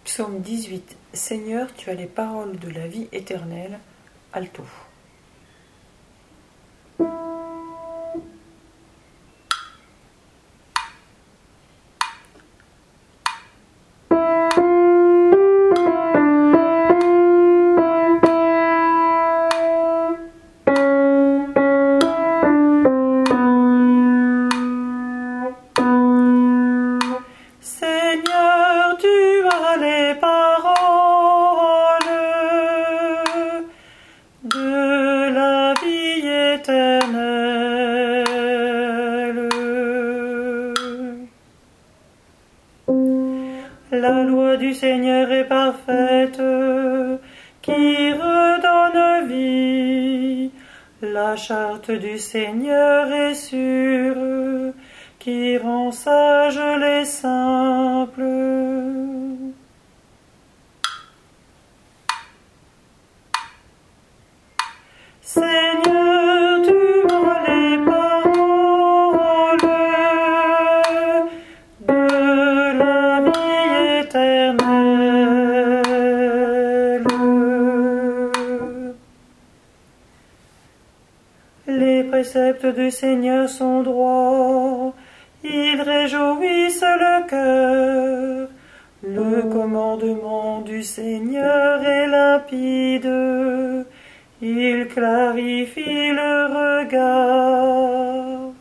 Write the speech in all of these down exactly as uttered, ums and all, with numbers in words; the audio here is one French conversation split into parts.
Psaume dix-huit. Seigneur, tu as les paroles de la vie éternelle. Alto. Seigneur, tu as les paroles de la vie éternelle. La loi du Seigneur est parfaite, qui redonne vie. La charte du Seigneur est sûre, qui rend sages les simples. Seigneur, tu as les paroles de la vie éternelle. Les préceptes du Seigneur sont droits, ils réjouissent le cœur. Le commandement du Seigneur est limpide, il clarifie le regard.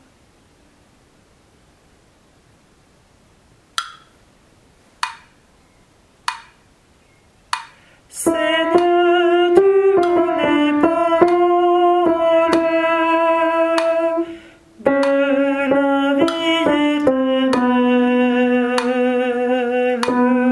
Seigneur, tu as les paroles de la vie éternelle.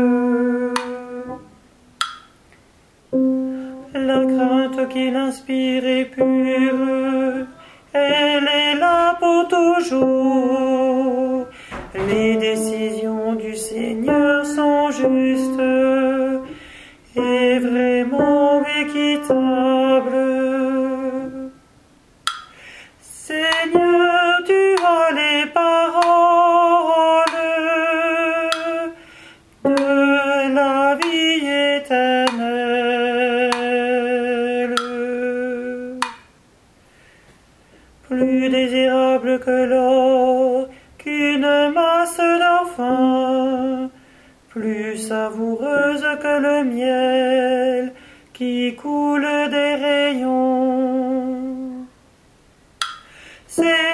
La crainte qu'il inspire est pure, elle est là pour toujours. Les décisions du Seigneur sont justes et vraiment équitables. Seigneur, tu as les paroles de la vie éternelle. Plus désirable que l'or, qu'une masse d'enfants, plus savoureuse que le miel qui coule des rayons. C'est